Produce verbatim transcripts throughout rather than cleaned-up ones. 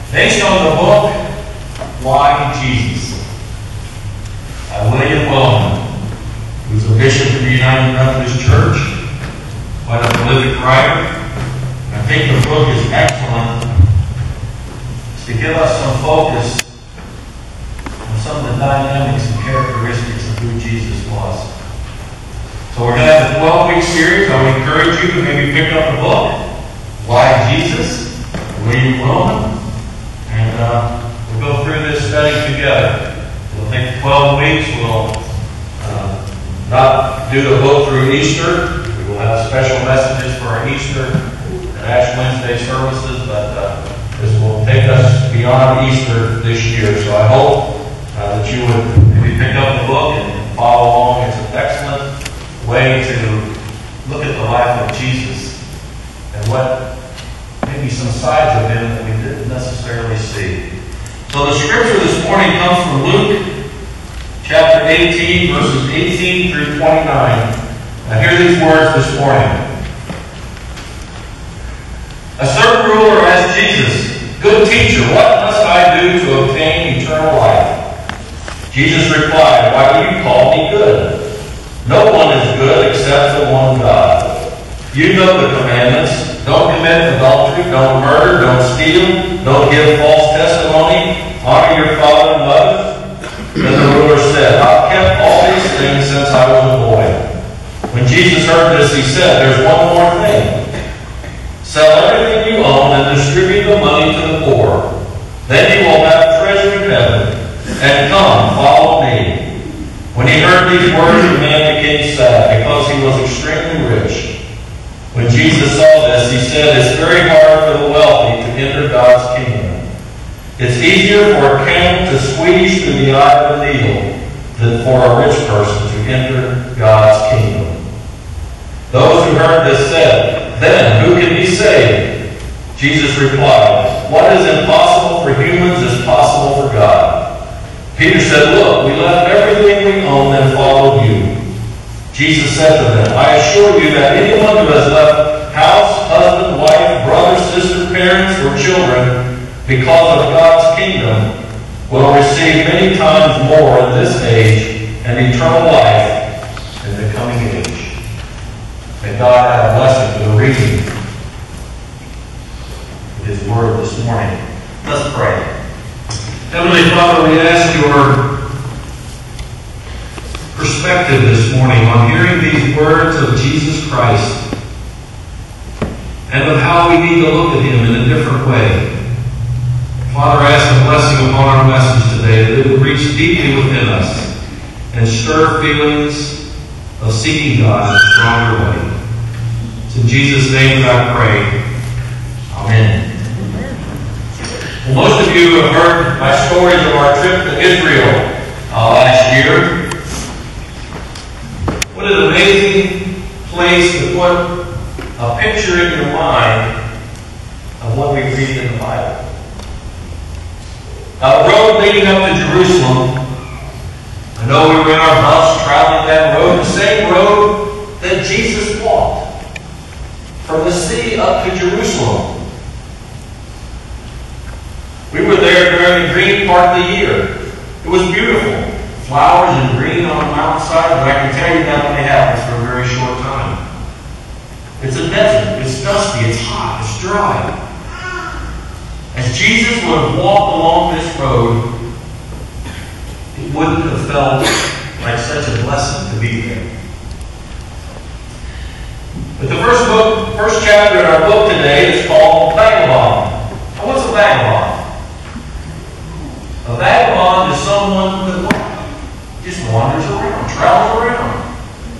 based on the book, Why Jesus? By William Wellman, who's a bishop of the United Methodist Church, quite a prolific writer. And I think the book is excellent to give us some focus on some of the dynamics and characteristics of who Jesus was. So we're going to have a twelve-week series. I would encourage you to maybe pick up the book, Why Jesus? William Wellman. And uh, we'll go through this study together. We'll take twelve weeks. We'll uh, not do the book through Easter. We will have special messages for our Easter and Ash Wednesday services, but uh, this will take us beyond Easter this year. So I hope uh, that you would maybe pick up the book and follow along. It's an excellent way to look at the life of Jesus and what maybe some sides of him that we didn't necessarily see. So the scripture this morning comes from Luke chapter eighteen, verses eighteen through twenty-nine. Now hear these words this morning. A certain ruler asked Jesus, "Good teacher, what must I do to obtain eternal life?" Jesus replied, "Why do you call me good? No one is good except the one God. You know the commandments. Don't commit adultery, don't murder, don't steal, don't give false testimony, honor your father and mother." Then the ruler said, "I've kept all these things since I was a boy." When Jesus heard this, he said, "There's one more thing. Sell everything you own and distribute the money to the poor. Then you will have treasure in heaven. And come, follow me." When he heard these words, the man became sad because he was extremely rich. When Jesus saw this, he said, "It's very hard for the wealthy to enter God's kingdom. It's easier for a camel to squeeze through the eye of a needle than for a rich person to enter God's kingdom." Those who heard this said, "Then who can be saved?" Jesus replied, "What is impossible for humans is possible for God." Peter said, "Look, we left everything we own and followed you." Jesus said to them, "I assure you that anyone who has left house, husband, wife, brother, sister, parents, or children because of God's kingdom will receive many times more in this age and eternal life in the coming age." May God add a blessing to the reading of His Word this morning. Let's pray. Heavenly Father, we ask your perspective this morning on hearing these words of Jesus Christ and of how we need to look at Him in a different way. Father, I ask a blessing upon our message today, that it would reach deeply within us and stir feelings of seeking God in a stronger way. It's in Jesus' name that I pray. Amen. Well, most of you have heard my stories of our trip to Israel uh, last year. What an amazing place to put a picture in your mind of what we read in the Bible. Now, the road leading up to Jerusalem, I know we were in our bus traveling that road, the same road that Jesus walked from the city up to Jerusalem. We were there during the green part of the year. It was beautiful. Flowers and green on the mountainside, but I can tell you that only happens for a very short time. It's a desert. It's dusty. It's hot. It's dry. As Jesus would have walked along this road, it wouldn't have felt like such a blessing to be there. But the first book, first chapter in our book today is called Vagabond. Now, what's a vagabond? A vagabond is someone that just wanders around, travels around.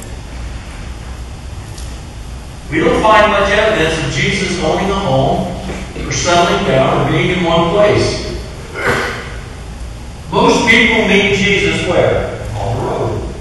We don't find much evidence of Jesus owning a home or settling down or being in one place. Most people meet Jesus where? On the road.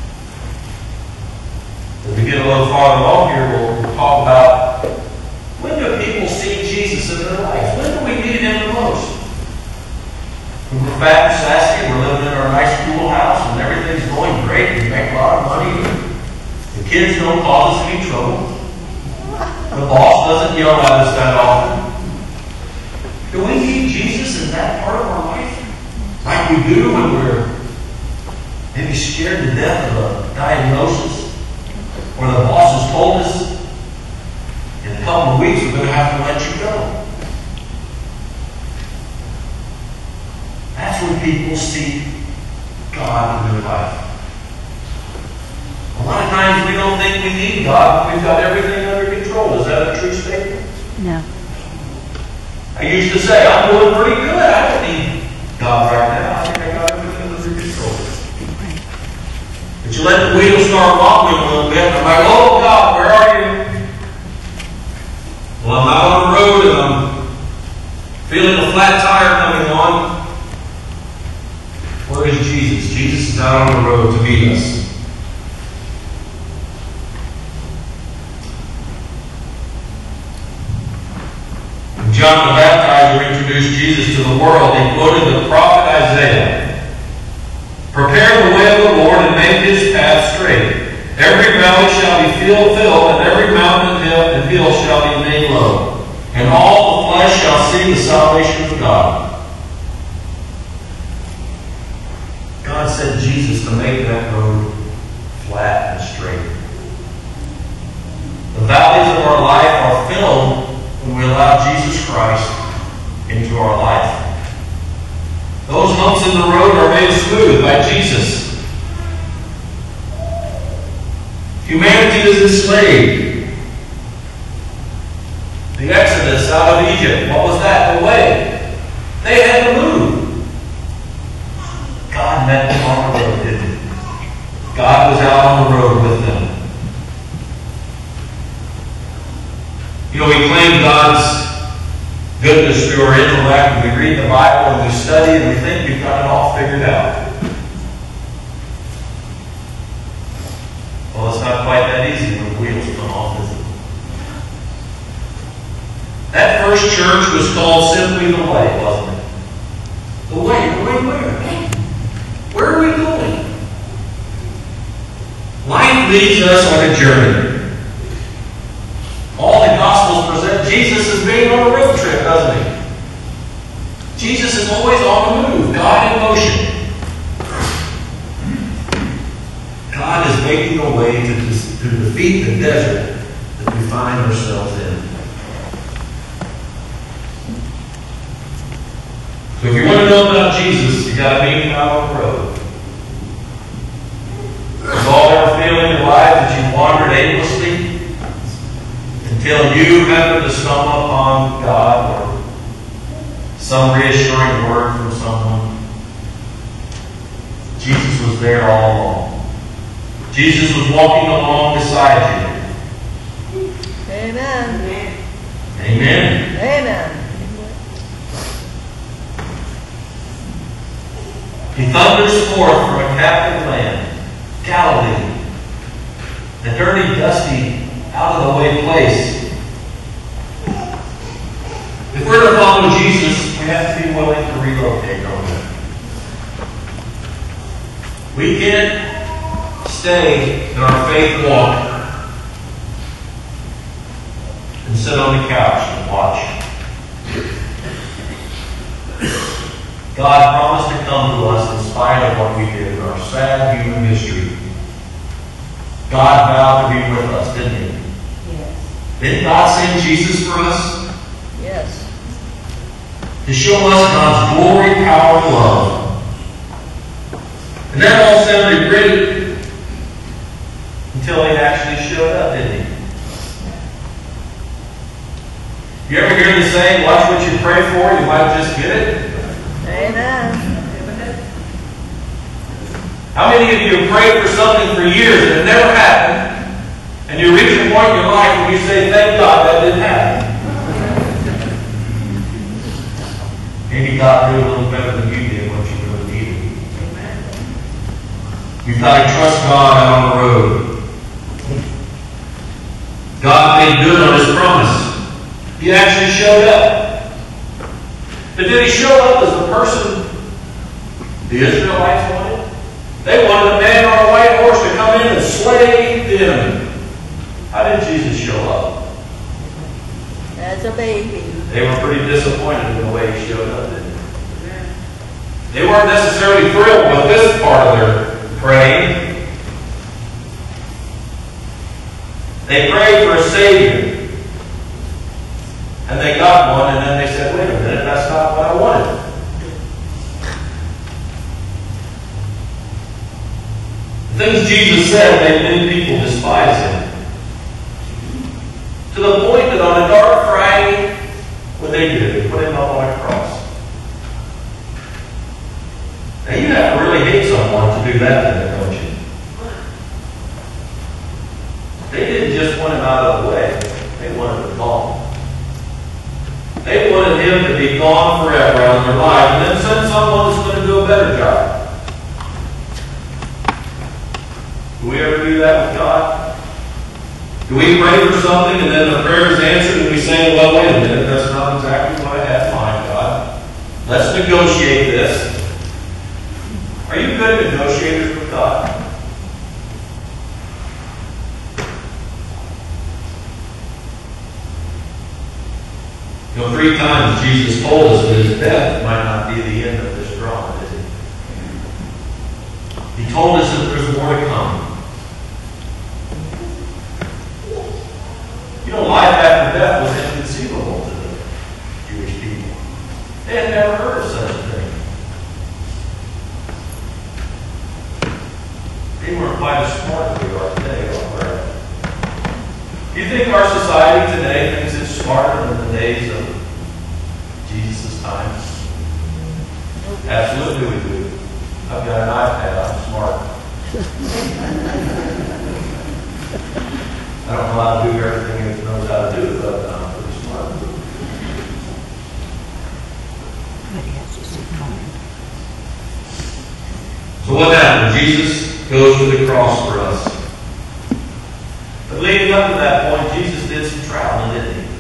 As we get a little farther along here, we'll, we'll talk about when do people see Jesus in their life? When do we need Him the most? When we're fat and sassy, we're living in our nice cool house and everything's going great, we make a lot of money, the kids don't cause us any trouble, the boss doesn't yell at us that often. Do we need Jesus like we do when we're maybe scared to death of a diagnosis, or the boss has told us, in a couple of weeks we're going to have to let you go. That's when people seek God in their life. A lot of times we don't think we need God. We've got everything under control. Is that a true statement? No. I used to say, I'm doing pretty good. I don't need God right now. I think I got everything under control. But you let the wheels start wobbling a little bit, and I'm like, oh God, where are you? Well, I'm out on the road and I'm feeling a flat tire coming on. Where is Jesus? Jesus is out on the road to meet us. When John the Baptizer introduced Jesus to the world, he quoted the prophet Isaiah. Prepare the way of the Lord and make his path straight. Every valley shall be filled, filled, and every mountain and hill, and hill shall be made low. And all the flesh shall see the salvation of God. God sent Jesus to make that road flat and straight. The valleys of our life are filled when we allow Jesus Christ into our life. Those humps in the road are made smooth by Jesus. Humanity is enslaved. The Exodus out of Egypt, what was that? The way. They had to move. God met them on the road, didn't he? God was out on the road with them. You know, we claim God's goodness through our intellect, and we read the Bible, and we study, and we think we've got it all figured out. Well, it's not quite that easy when the wheels come off, is it? That first church was called simply the Way, wasn't it? The Way. The Way where? Where are we going? Life leads us on a journey. All the Gospels present Jesus as being on a road trip, doesn't he? Jesus is always on the move. God in motion. God is making a way to, to defeat the desert that we find ourselves in. So if you want to know about Jesus, you've got to meet him out on the road. We've all ever feel in your life that you wandered aimlessly until you happened to stumble upon God or some reassuring word from someone. Jesus was there all along. Jesus was walking along beside you. Amen. Amen. Amen. He thunders forth from a captive land, Galilee, a dirty, dusty, out-of-the-way place. If we're to follow Jesus, we have to be willing to relocate, don't we? We can't stay in our faith walk and sit on the couch and watch. God promised to come to us in spite of what we did in our sad human history. God vowed to be with us, didn't he? Yes. Didn't God send Jesus for us? Yes. To show us God's glory, power, and love. And that all sounded great until he actually showed up, didn't he? You ever hear the saying, watch what you pray for, you might just get it? Amen. How many of you have prayed for something for years and it never happened, and you reach a point in your life where you say, thank God that didn't happen? Maybe God knew a little better than you did what you really needed. You've got to trust God out on the road. God made good on his promise. He actually showed up. But did he show up as the person the Israelites wanted? They wanted a man on a white horse to come in and slay them. How did Jesus show up? As a baby. They were pretty disappointed in the way he showed up, didn't they? They weren't necessarily thrilled with this part of their praying. They prayed for a Savior. And they got one, and then they said, wait a minute, that's not what I wanted. The things Jesus said made many people despise Him. To the point that on a dark Friday, what they did, they put Him up on a cross. Now you have to really hate someone to do that to them, don't you? They didn't just want Him out of the way. They wanted Him gone. They wanted Him to be gone forever out of their life, and then send someone who's going to do a better job. Do we ever do that with God? Do we pray for something and then the prayer is answered and we say, well, wait a minute, that's not exactly what I had in mind, God. Let's negotiate this. Are you good negotiators with God? You know, three times Jesus told us that His death might not be the end of this drama, did He? He told us that there's more to come. You know, life after death was inconceivable to the Jewish people. They had never heard of such a thing. They weren't quite as smart as we are today, are they? Do you think our society today thinks it's smarter than the days of Jesus' time? Absolutely we do. I've got an iPad, I'm smart. I don't know how to do everything it knows how to do, but I'm pretty smart. So what happened? Jesus goes to the cross for us. But leading up to that point, Jesus did some traveling, didn't He?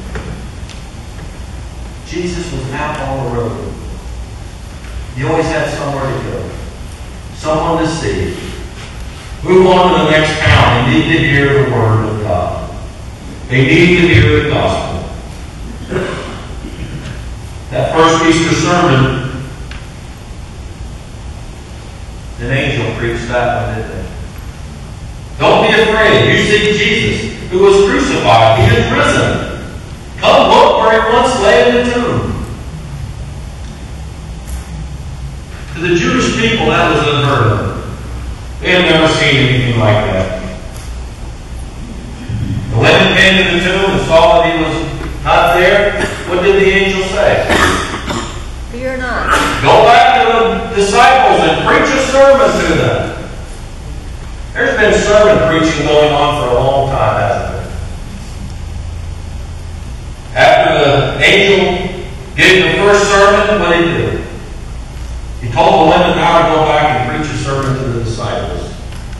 Jesus was out on the road. He always had somewhere to go. Someone to see. Move on to the next town. They need to hear the Word of God. They need to hear the gospel. That first Easter sermon, an angel preached that one, didn't they? Don't be afraid. You seek Jesus, who was crucified. He is risen. Come look where He once lay in the tomb. To the Jewish people, that was unheard of. They had never seen anything like that. The women came to the tomb and saw that He was not there. What did the angel say? Fear not. Go back to the disciples and preach a sermon to them. There's been sermon preaching going on for a long time, hasn't there? After the angel gave the first sermon, what did He do? He told the women now to go back and preach a sermon to the disciples.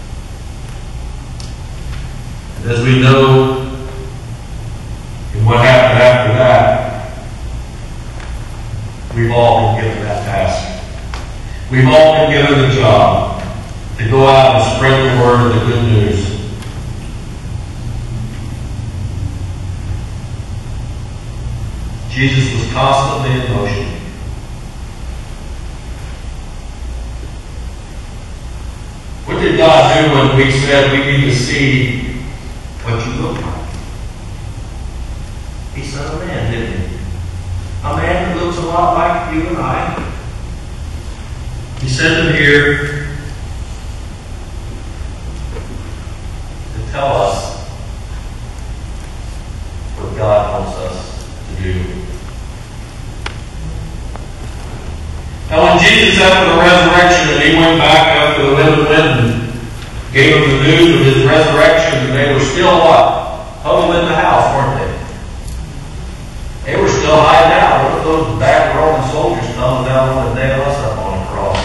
And as we know, and what happened after that, we've all been given that task. We've all been given the job to go out and spread the word of the good news. Jesus was constantly in motion. What did God do when we said we need to see what you look like? He sent a man, didn't He? A man that looks a lot like you and I. He sent Him here to tell us what God wants us to do. Now when Jesus, after the resurrection, and He went back after the women went and gave them the news of His resurrection, and they were still what? Huddled in the house, weren't they? They were still hiding out. What if those bad Roman soldiers come down and nail us up on a cross?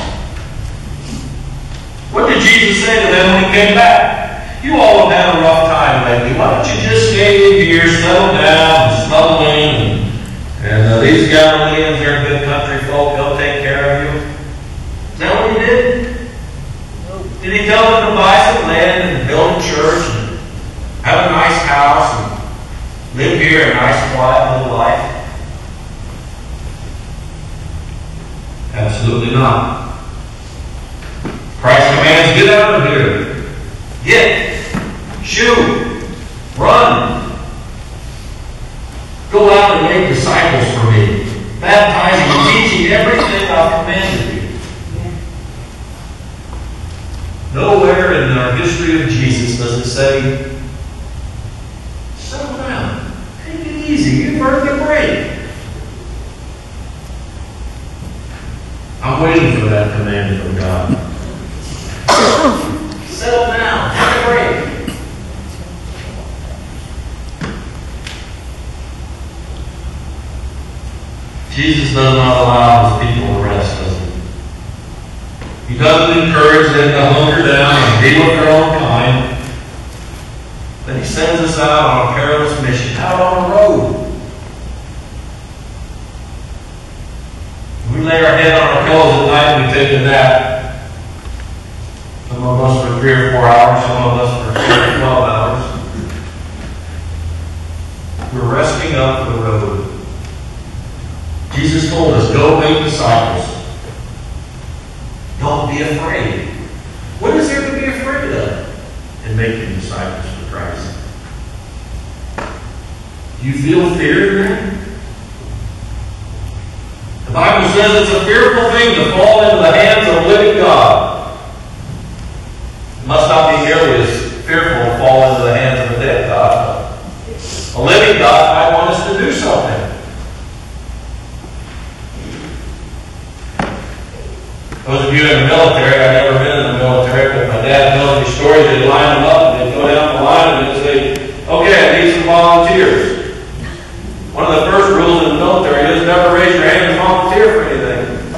What did Jesus say to them when He came back? You all have had a rough time lately. Why don't you just stay in here, settle down, and snuggle in, and, and uh, these Galileans, they're good country folk, they'll take care of you. Is that what He did? Did He tell them to buy some land and build a church and have a nice house and live here a nice, quiet little life? Absolutely not. Christ commands, get out of here. Get. Shoot. Run. Go out and make disciples for me, baptizing and teaching everything I've commanded you. Nowhere in our history of Jesus does it say, settle down, take it easy, you've earned the break. I'm waiting for that command from God. Settle down, take a break. Jesus does not allow his people to rest, does he? He doesn't encourage them to hunker down and be with their own kind. But he sends us out on a perilous mission, out on the road. We lay our head on our pillows at night and we take a nap. Some of us for three or four hours, some of us for ten or twelve hours. We're resting up for the road. Jesus told us, go make disciples. Don't be afraid. What is there to be afraid of in making disciples for Christ? Do you feel fear then? The Bible says it's a fearful thing to fall into the hands of a living God. It must not be nearly as fearful to fall into the hands of a dead God. A living God might want us to do something. Those of you in the military, I've never been in the military, but my dad tells me stories. They'd line them up, and they'd go down the line, and they'd say, okay, I need some volunteers. One of the first rules in the military is never raise your hand and volunteer for anything.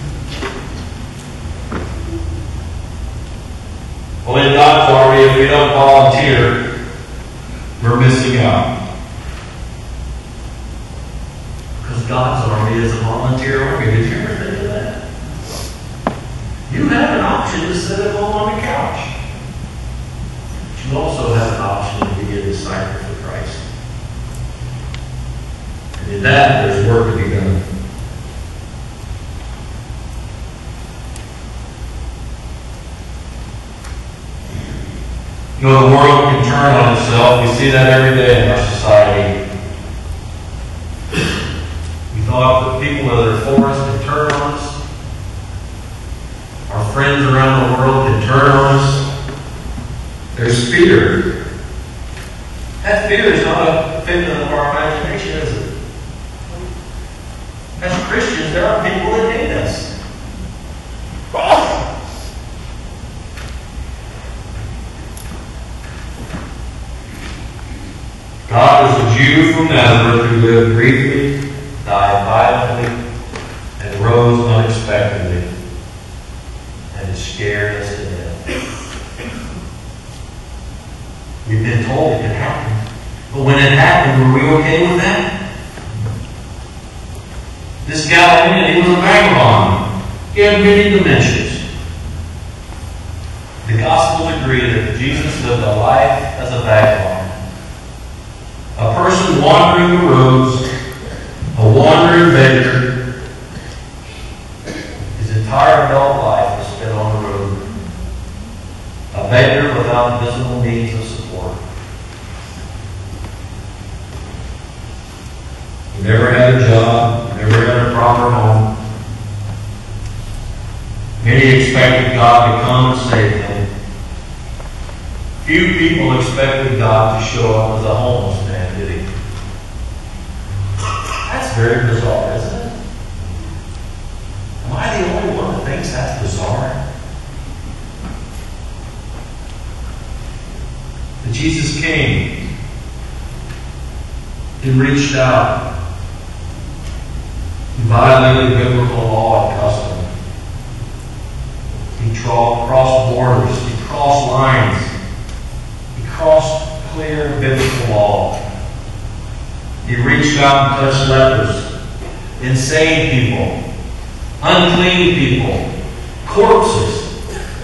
Well, in God's army, if we don't volunteer, we're missing out. Because God's army is a volunteer army. Did you ever think of that? You have an option to sit at home on the couch. But you also have an option to be a disciple for Christ. And in that, there's work to be done. You know, the world can turn on itself. We see that every day in our society. We thought that people that are for us can turn on us. Our friends around the world can turn on us. There's fear. That fear is not a figment of our imagination, is it? As Christians, there are people that hate us. God was a Jew from Nazareth who lived briefly, died violently, and rose unexpectedly. And it scared us to death. We've been told it could happen. But when it happened, were we okay with that? This Galilean, he was a vagabond. He had many dementias. The Gospels agree that Jesus lived a life as a vagabond. A person wandering the roads, a wandering beggar. His entire adult life was spent on the road. A beggar without visible means of support. He never had a job, never had a proper home. Many expected God to come and save them. Few people expected God to show up as a homeless man, did he? That's very bizarre, isn't it? Am I the only one that thinks that's bizarre? But Jesus came. He reached out. He violated biblical law and custom. He tra- crossed borders. He crossed lines. He crossed clear biblical law. He reached out and touched lepers, insane people, unclean people, corpses.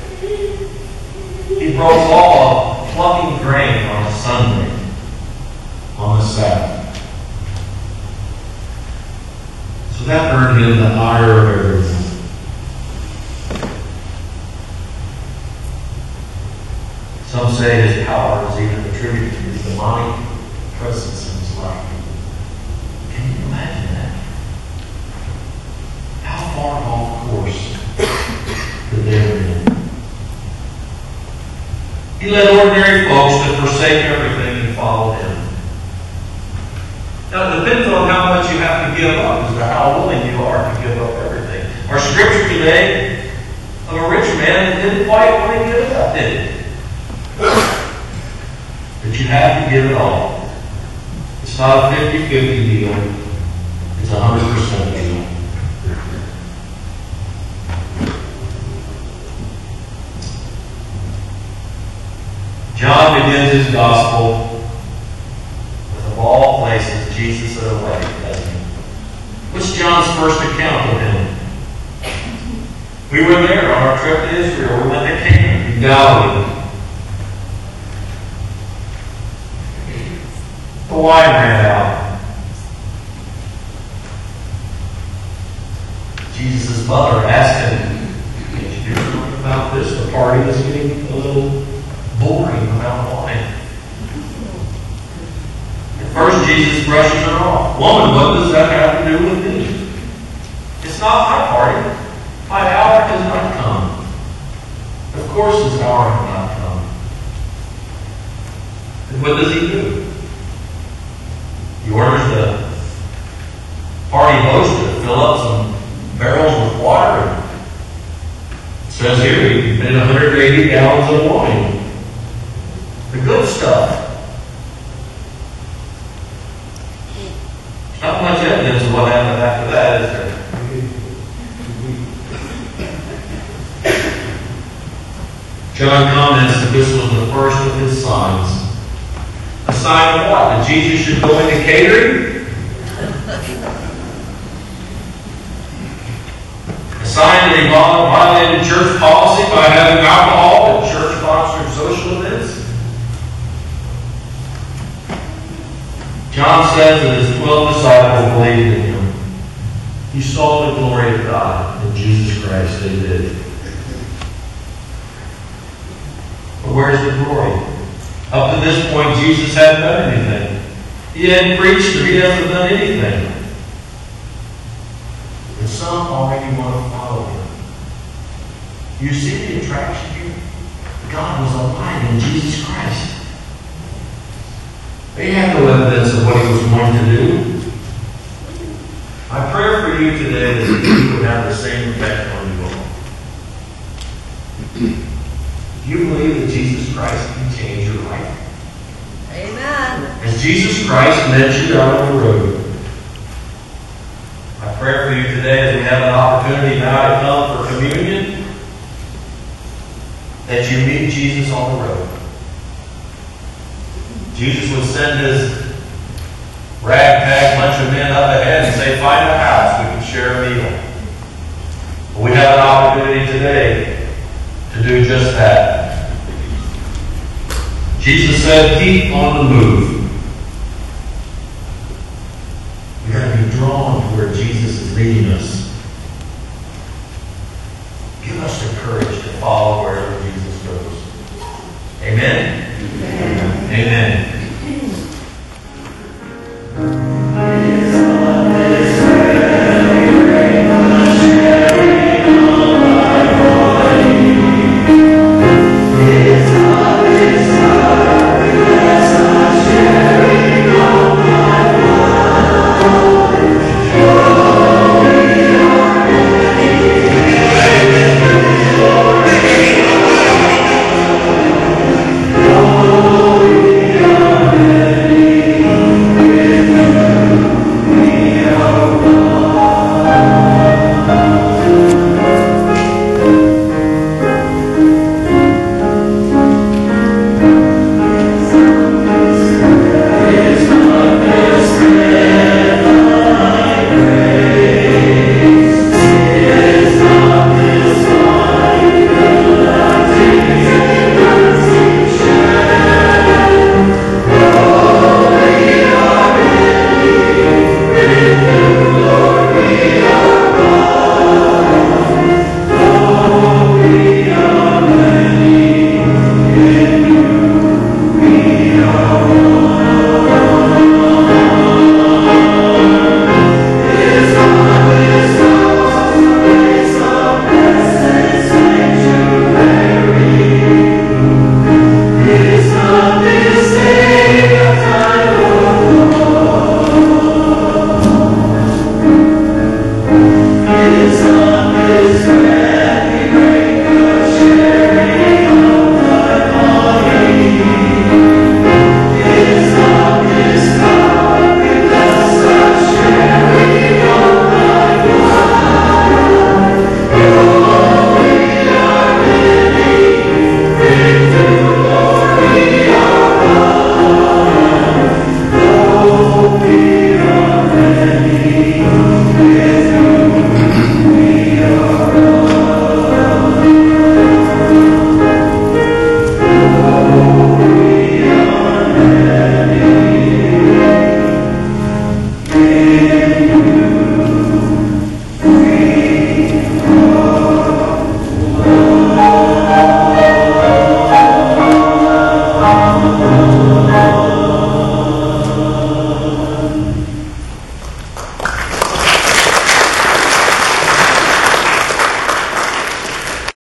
He broke law of plucking grain on a Sunday, on the Sabbath. So that earned him the ire of everyone. say his power is even attributed to his demonic presence in his life. Can you imagine that? How far off course could they have been? He led ordinary folks to forsake everything and follow him. Now, it depends on how much you have to give up as to how willing you are to give up everything. Our scripture today of a rich man that didn't quite want to give it up, did it? But you have to give it all. It's not a fifty-fifty deal. It's a one hundred percent deal. John begins his gospel with, of all places, Jesus at a wedding, doesn't he? What's John's first account of him? We were there on our trip to Israel. We went to Canaan in Galilee. The wine ran out. Jesus' mother asked him, "Did you do something about this? The party is getting a little boring without wine." At first, Jesus brushes her off. "Woman, what does that have to do with me? It's not my party. My hour has not come." Of course his hour has not come. And what does he do? He orders the party host to fill up some barrels with water. It says here he made one hundred eighty gallons of wine. The good stuff. Not much evidence of what happened after that, is there? John comments that this was the first of his signs. A sign of what? That Jesus should go into catering? A sign that he violated church policy by having alcohol at church-sponsored social events? John says that his twelve disciples believed in him. He saw the glory of God in Jesus Christ. They did. But where's the glory? Up to this point, Jesus hadn't done anything. He hadn't preached or he hasn't done anything. But some already want to follow him. You see the attraction here? God was alive in Jesus Christ. They had no evidence of what he was going to do. My prayer for you today is that you would have the same effect on you all. Do you believe that Jesus Christ can change your life? Amen. As Jesus Christ met you out on the road. My prayer for you today as we have an opportunity now to come for communion, that you meet Jesus on the road. Jesus would send his ragtag bunch of men up ahead and say, "Find a house, we can share a meal." But we have an opportunity today to do just that. Jesus said, "Keep on the move."